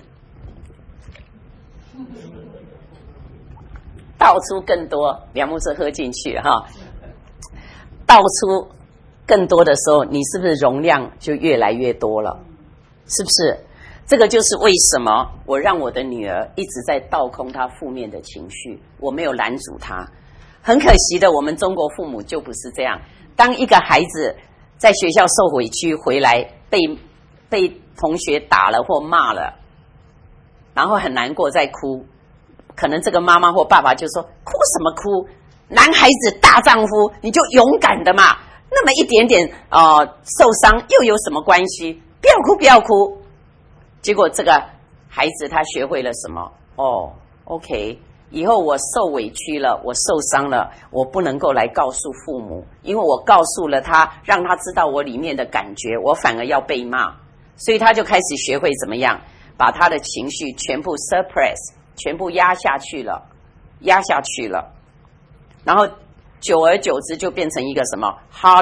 S1: 倒出更多，两目子喝进去哈，倒出更多的时候，你是不是容量就越来越多了？是不是？这个就是为什么我让我的女儿一直在倒空她负面的情绪，我没有拦阻她。 很可惜的，我们中国父母就不是这样。当一个孩子在学校受委屈回来，被同学打了或骂了，然后很难过在哭，可能这个妈妈或爸爸就说：哭什么哭？男孩子大丈夫，你就勇敢的嘛，那么一点点受伤又有什么关系？不要哭，不要哭。结果这个孩子他学会了什么？OK， 以后我受委屈了，我受伤了，我不能够来告诉父母，因为我告诉了他，让他知道我里面的感觉，我反而要被骂，所以他就开始学会怎么样把他的情绪全部 suppress， 全部压下去了，然后久而久之就变成一个什么 heart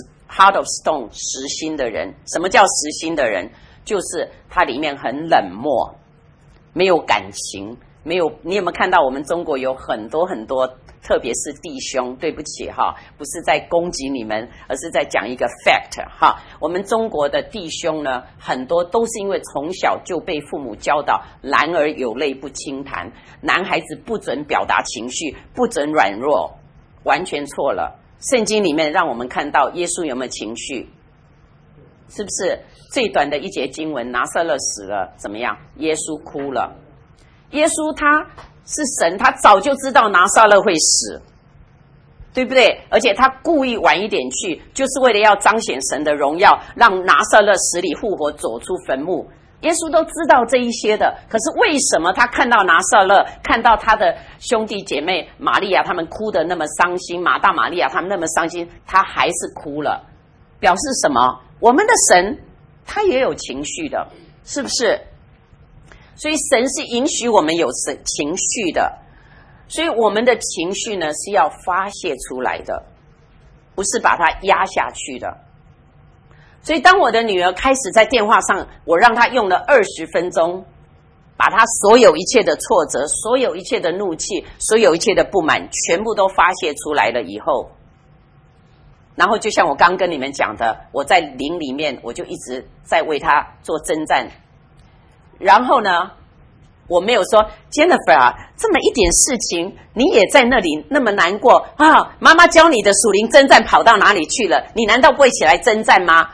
S1: of stone 实心的人。什么叫实心的人？就是他里面很冷漠，没有感情，没有。你有没有看到我们中国有很多很多，特别是弟兄，对不起哈，不是在攻击你们，而是在讲一个 fact 哈。我们中国的弟兄呢，很多都是因为从小就被父母教导，男儿有泪不轻弹，男孩子不准表达情绪，不准软弱，完全错了。圣经里面让我们看到耶稣有没有情绪？是不是最短的一节经文，拿撒勒死了怎么样？耶稣哭了。耶稣他是神，他早就知道拿撒勒会死，对不对？而且他故意晚一点去，就是为了要彰显神的荣耀，让拿撒勒死里复活，走出坟墓。耶稣都知道这一些的，可是为什么他看到拿撒勒，看到他的兄弟姐妹玛利亚他们哭得那么伤心，马大玛利亚他们那么伤心，他还是哭了？表示什么？我们的神他也有情绪的，是不是？所以神是允许我们有情绪的，所以我们的情绪呢是要发泄出来的，不是把它压下去的。所以当我的女儿开始在电话上，我让她用了20分钟，把她所有一切的挫折，所有一切的怒气，所有一切的不满，全部都发泄出来了以后，然后就像我刚跟你们讲的，我在灵里面我就一直在为她做征战。然后呢，我没有说 Jennifer 啊，这么一点事情你也在那里那么难过啊？妈妈教你的属灵征战跑到哪里去了？你难道不会起来征战吗？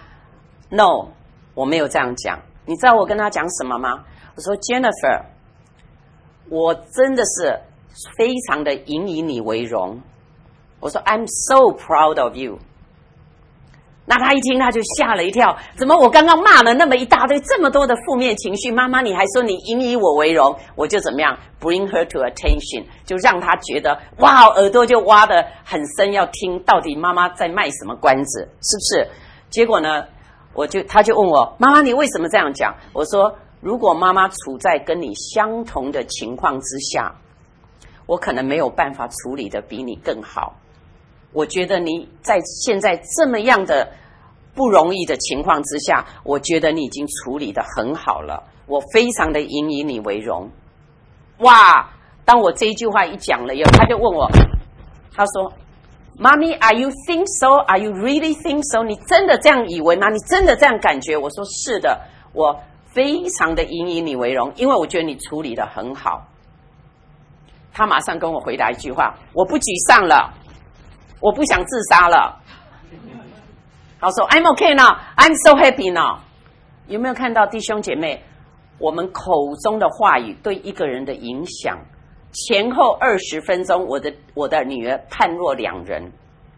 S1: No， 我没有这样讲。你知道我跟他讲什么吗？我说 Jennifer， 我真的是非常的以你为荣。我说 I'm so proud of you。 那他一听他就吓了一跳，怎么我刚刚骂了那么一大堆这么多的负面情绪，妈妈你还说你以我为荣？我就怎么样 bring her to attention， 就让他觉得哇，耳朵就挖得很深，要听到底妈妈在卖什么关子，是不是？结果呢，他就问我，妈妈你为什么这样讲？我说如果妈妈处在跟你相同的情况之下，我可能没有办法处理的比你更好。我觉得你在现在这么样的不容易的情况之下，我觉得你已经处理得很好了，我非常的以你为荣。哇，当我这一句话一讲了以后，他就问我，他说妈咪 Are you think so? Are you really think so? 你真的这样以为吗？你真的这样感觉？我说是的，我非常的以你为荣，因为我觉得你处理得很好。他马上跟我回答一句话，我不沮丧了，我不想自杀了。他说 I'm okay now, I'm so happy now。 有没有看到弟兄姐妹，我们口中的话语对一个人的影响，前后20分钟，我的女儿判若两人。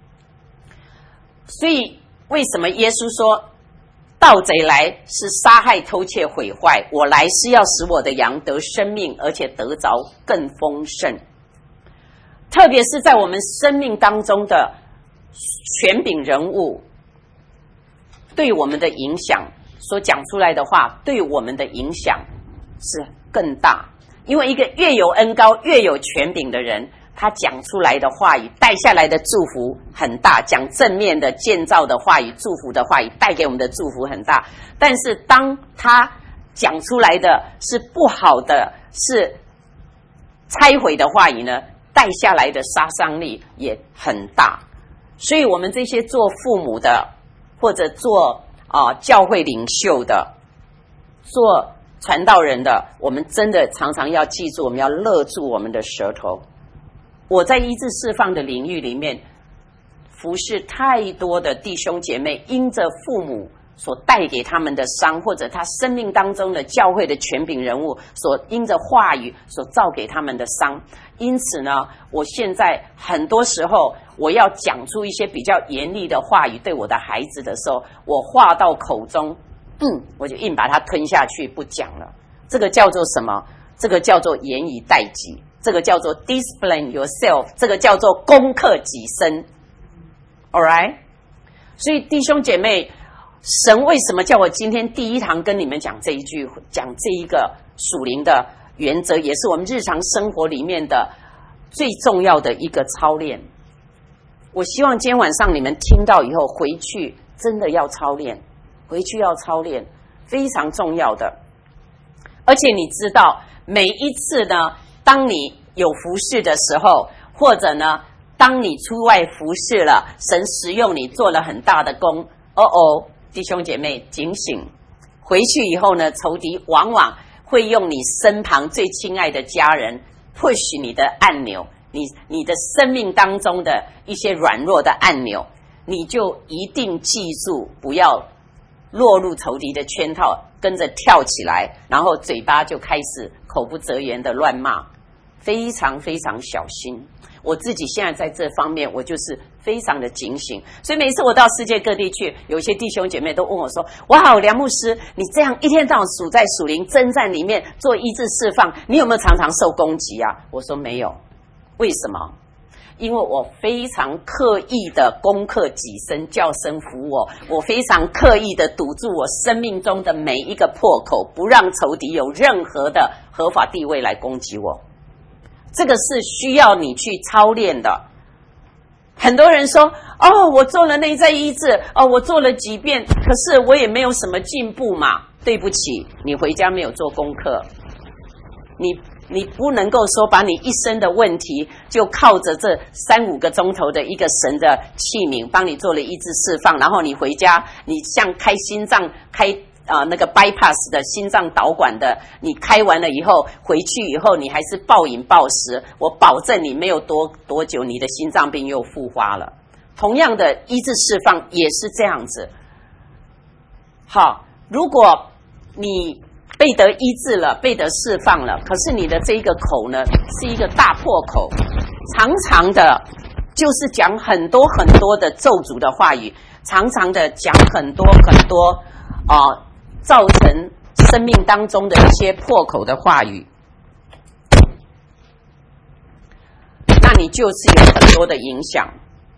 S1: 所以为什么耶稣说盗贼来是杀害偷窃毁坏，我来是要使我的羊得生命，而且得着更丰盛。特别是在我们生命当中的权柄人物，对我们的影响，所讲出来的话对我们的影响是更大。因为一个越有恩高越有权柄的人，他讲出来的话语带下来的祝福很大，讲正面的建造的话语，祝福的话语带给我们的祝福很大。但是当他讲出来的是不好的，是拆毁的话语呢，带下来的杀伤力也很大。所以我们这些做父母的，或者做教会领袖的，做传道人的，我们真的常常要记住，我们要勒住我们的舌头。 我在医治释放的领域里面，服侍太多的弟兄姐妹，因着父母所带给他们的伤，或者他生命当中的教会的权柄人物所因着话语所造给他们的伤。因此呢，我现在很多时候我要讲出一些比较严厉的话语对我的孩子的时候，我话到口中，我就硬把它吞下去不讲了。这个叫做什么？这个叫做严以待己，这个叫做 discipline yourself， 这个叫做攻克己身。All right？ 所以弟兄姐妹，神为什么叫我今天第一堂跟你们讲这一个属灵的原则，也是我们日常生活里面的最重要的一个操练。我希望今天晚上你们听到以后回去真的要操练，回去要操练，非常重要的。而且你知道，每一次呢，当你有服事的时候，或者呢，当你出外服事了，神使用你做了很大的功，弟兄姐妹警醒，回去以后呢，仇敌往往会用你身旁最亲爱的家人 push 你的按钮，你的生命当中的一些软弱的按钮，你就一定记住不要落入仇敌的圈套，跟着跳起来，然后嘴巴就开始口不择言的乱骂，非常非常小心。我自己现在在这方面我就是非常的警醒，所以每次我到世界各地去，有一些弟兄姐妹都问我说，哇，梁牧师，你这样一天到晚在属灵征战里面做医治释放，你有没有常常受攻击啊？我说没有。为什么？因为我非常刻意的攻克己身，叫神服我非常刻意的堵住我生命中的每一个破口，不让仇敌有任何的合法地位来攻击我。这个是需要你去操练的。很多人说，我做了内在医治，我做了几遍，可是我也没有什么进步嘛。对不起，你回家没有做功课。你不能够说把你一生的问题就靠着这3-5个钟头的一个神的器皿帮你做了医治释放，然后你回家你像开心脏那个 bypass 的心脏导管的，你开完了以后回去以后你还是暴饮暴食，我保证你没有多久你的心脏病又复发了。同样的医治释放也是这样子。好，如果你被得医治了，被得释放了，可是你的这一个口呢是一个大破口，常常的就是讲很多很多的咒诅的话语，常常的讲很多很多造成生命当中的一些破口的话语，那你就是有很多的影响，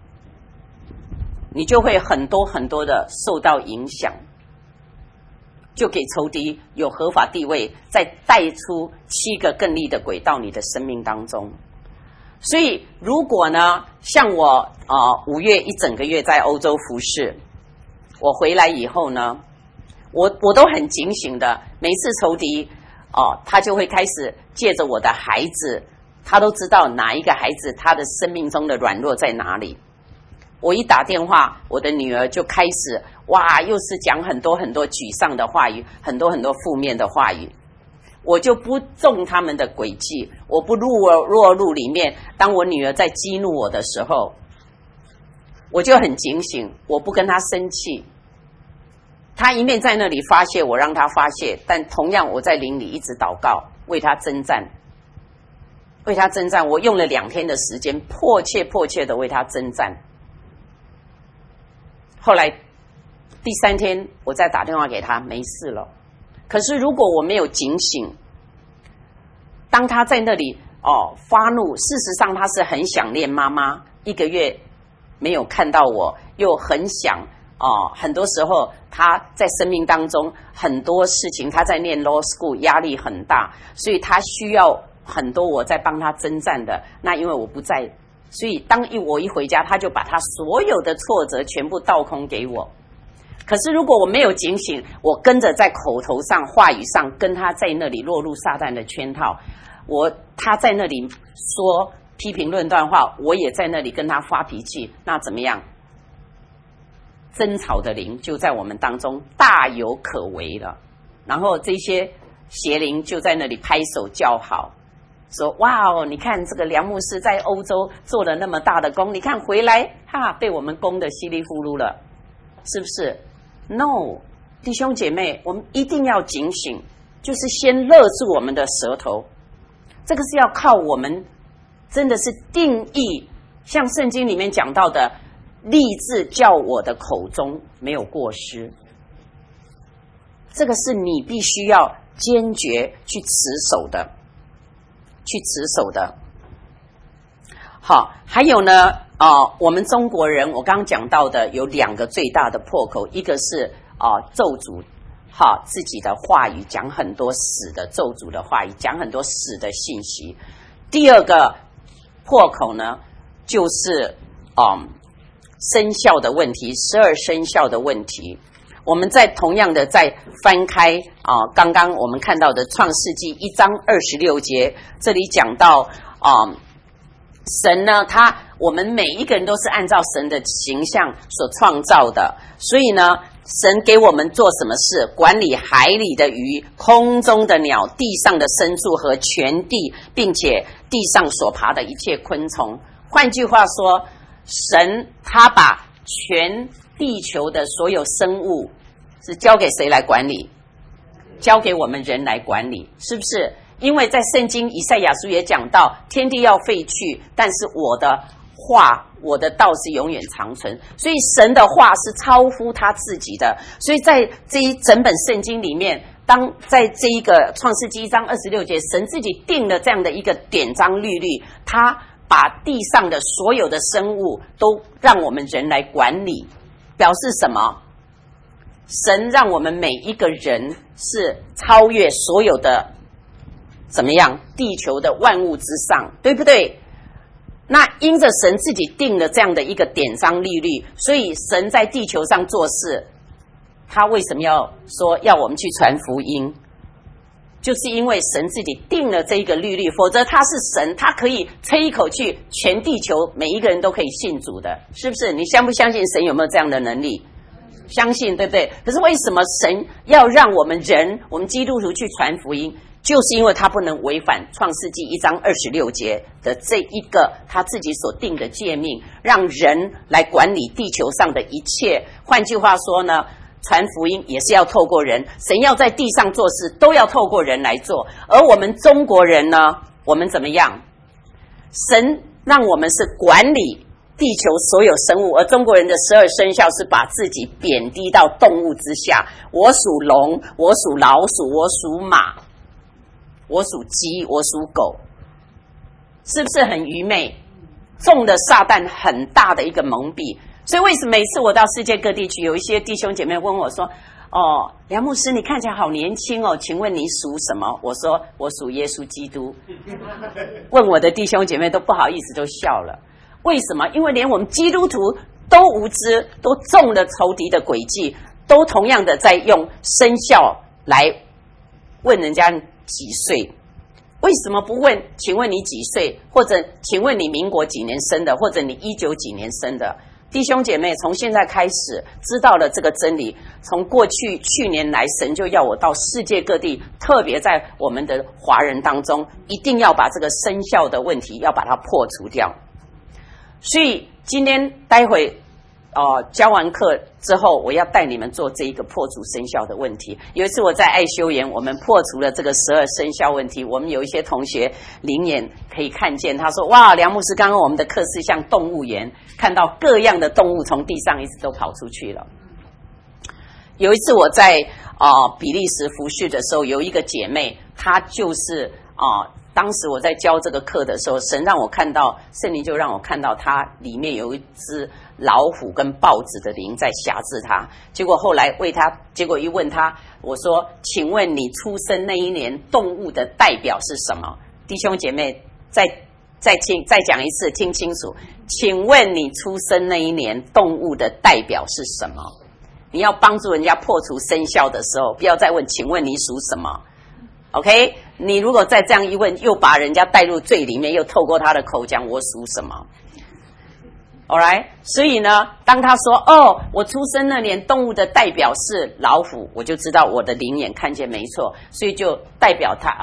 S1: 你就会很多很多的受到影响，就给仇敌有合法地位，再带出7个更利的鬼到你的生命当中。所以如果呢，像我5月一整个月在欧洲服侍，我回来以后呢，我都很警醒的，每次仇敌他就会开始借着我的孩子，他都知道哪一个孩子他的生命中的软弱在哪里。我一打电话，我的女儿就开始又是讲很多很多沮丧的话语，很多很多负面的话语。我就不中他们的诡计，我不落入里面。当我女儿在激怒我的时候，我就很警醒，我不跟她生气。她一面在那里发泄，我让她发泄，但同样我在灵里一直祷告，为她征战，为她征战。我用了2天的时间，迫切的为她征战。后来第3天我再打电话给她，没事了。可是如果我没有警醒，当她在那里发怒，事实上她是很想念妈妈，1个月没有看到我，又很想很多时候她在生命当中很多事情，她在念 law school 压力很大，所以她需要很多我在帮她征战的。那因为我不在，所以当我一回家，她就把她所有的挫折全部倒空给我。可是如果我没有警醒，我跟着在口头上话语上跟他在那里落入撒旦的圈套，他在那里说批评论断话，我也在那里跟他发脾气，那怎么样？争吵的灵就在我们当中大有可为了，然后这些邪灵就在那里拍手叫好， 说哇哦，你看这个梁牧师在欧洲做了那么大的功，你看回来被我们攻得稀里糊涂了，是不是 ？No， 弟兄姐妹，我们一定要警醒，就是先勒住我们的舌头，这个是要靠我们真的是定义，像圣经里面讲到的，立志叫我的口中没有过失，这个是你必须要坚决去持守的。好，还有呢，我们中国人，我刚刚讲到的有2个最大的破口，一个是咒诅，自己的话语讲很多死的咒诅的话语，讲很多死的信息。第2个破口呢，就是生肖的问题，12生肖的问题。我们同样的再翻开刚刚我们看到的创世纪1章26节，这里讲到神呢，我们每一个人都是按照神的形象所创造的，所以呢，神给我们做什么事？管理海里的鱼、空中的鸟、地上的牲畜和全地，并且地上所爬的一切昆虫。换句话说，神他把全地球的所有生物是交给谁来管理？交给我们人来管理，是不是？因为在圣经以赛亚书也讲到，天地要废去，但是我的话，我的道是永远长存。所以神的话是超乎他自己的。所以在这一整本圣经里面，当在这一个创世纪1章26节，神自己定了这样的一个典章律例，他把地上的所有的生物都让我们人来管理，表示什么？神让我们每一个人是超越所有的怎么样？地球的万物之上，对不对？那因着神自己定了这样的一个典章律例，所以神在地球上做事，他为什么要说要我们去传福音？就是因为神自己定了这一个律例，否则他是神，他可以吹一口气，全地球每一个人都可以信主的，是不是？你相不相信神有没有这样的能力？相信，对不对？可是为什么神要让我们人，我们基督徒去传福音？就是因为他不能违反创世纪1章26节的这一个他自己所定的诫命，让人来管理地球上的一切。换句话说呢，传福音也是要透过人，神要在地上做事都要透过人来做。而我们中国人呢，我们怎么样？神让我们是管理地球所有生物，而中国人的12生肖是把自己贬低到动物之下。我属龙，我属老鼠，我属马，我属鸡，我属狗，是不是很愚昧？中了撒旦很大的一个蒙蔽。所以为什么每次我到世界各地去，有一些弟兄姐妹问我说，梁牧师你看起来好年轻哦，请问你属什么？我说我属耶稣基督。问我的弟兄姐妹都不好意思，都笑了。为什么？因为连我们基督徒都无知，都中了仇敌的诡计，都同样的在用生肖来问人家几岁。为什么不问请问你几岁，或者请问你民国几年生的，或者你19几年生的？弟兄姐妹，从现在开始知道了这个真理，从过去去年来，神就要我到世界各地，特别在我们的华人当中，一定要把这个生肖的问题要把它破除掉。所以今天待会教完课之后，我要带你们做这一个破除生肖的问题。有一次我在爱修园，我们破除了这个12生肖问题。我们有一些同学灵眼可以看见，他说：“哇，梁牧师，刚刚我们的课是像动物园，看到各样的动物从地上一直都跑出去了。”有一次我在比利时服侍的时候，有一个姐妹，她就是当时我在教这个课的时候，神让我看到，圣灵就让我看到它里面有一只老虎跟豹子的灵在辖制它。结果后来结果一问他，我说：“请问你出生那一年动物的代表是什么？”弟兄姐妹，再讲一次，听清楚。请问你出生那一年动物的代表是什么？你要帮助人家破除生肖的时候，不要再问请问你属什么。OK， 你如果再这样一问，又把人家带入罪里面，又透过他的口讲我属什么。Alright， 所以呢，当他说我出生那年动物的代表是老虎，我就知道我的灵眼看见没错，所以就代表他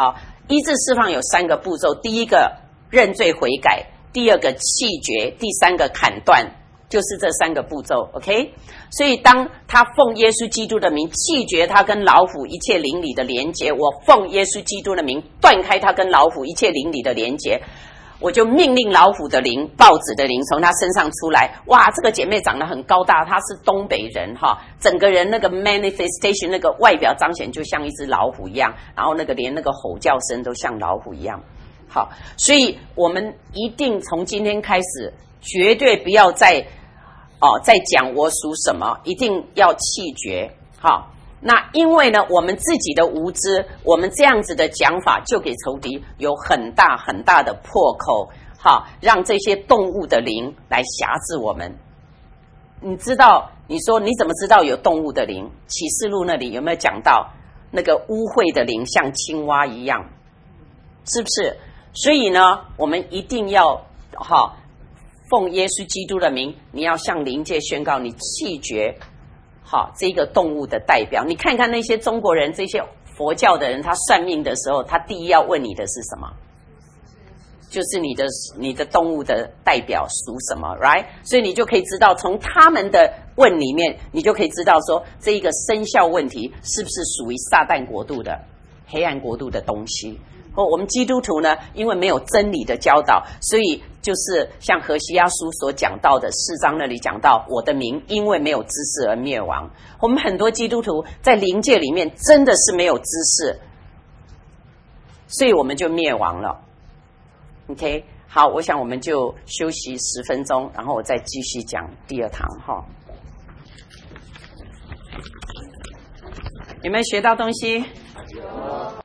S1: 医治释放有3个步骤，第一个认罪悔改，第二个弃绝，第三个砍断，就是这3个步骤 OK。 所以当他奉耶稣基督的名弃绝他跟老虎一切灵里的连结，我奉耶稣基督的名断开他跟老虎一切灵里的连结，我就命令老虎的灵、豹子的灵从他身上出来。哇，这个姐妹长得很高大，她是东北人哈，整个人那个 manifestation 那个外表彰显就像一只老虎一样，然后连那个吼叫声都像老虎一样。好，所以我们一定从今天开始，绝对不要再讲我属什么，一定要弃绝。好，那因为呢，我们自己的无知，我们这样子的讲法，就给仇敌有很大很大的破口，好，让这些动物的灵来辖制我们。你知道，你说你怎么知道有动物的灵？启示录那里有没有讲到那个污秽的灵像青蛙一样？是不是？所以呢，我们一定要奉耶稣基督的名，你要向灵界宣告，你弃绝这个动物的代表。你看看那些中国人，这些佛教的人，他算命的时候，他第一要问你的是什么？就是你的动物的代表属什么 ，right？ 所以你就可以知道，从他们的问里面，你就可以知道说，这一个生肖问题是不是属于撒旦国度的、黑暗国度的东西。我们基督徒呢，因为没有真理的教导，所以就是像何西阿书所讲到的4章那里讲到，我的民因为没有知识而灭亡。我们很多基督徒在灵界里面真的是没有知识，所以我们就灭亡了。OK， 好，我想我们就休息10分钟，然后我再继续讲第2堂哈。有没有学到东西？有。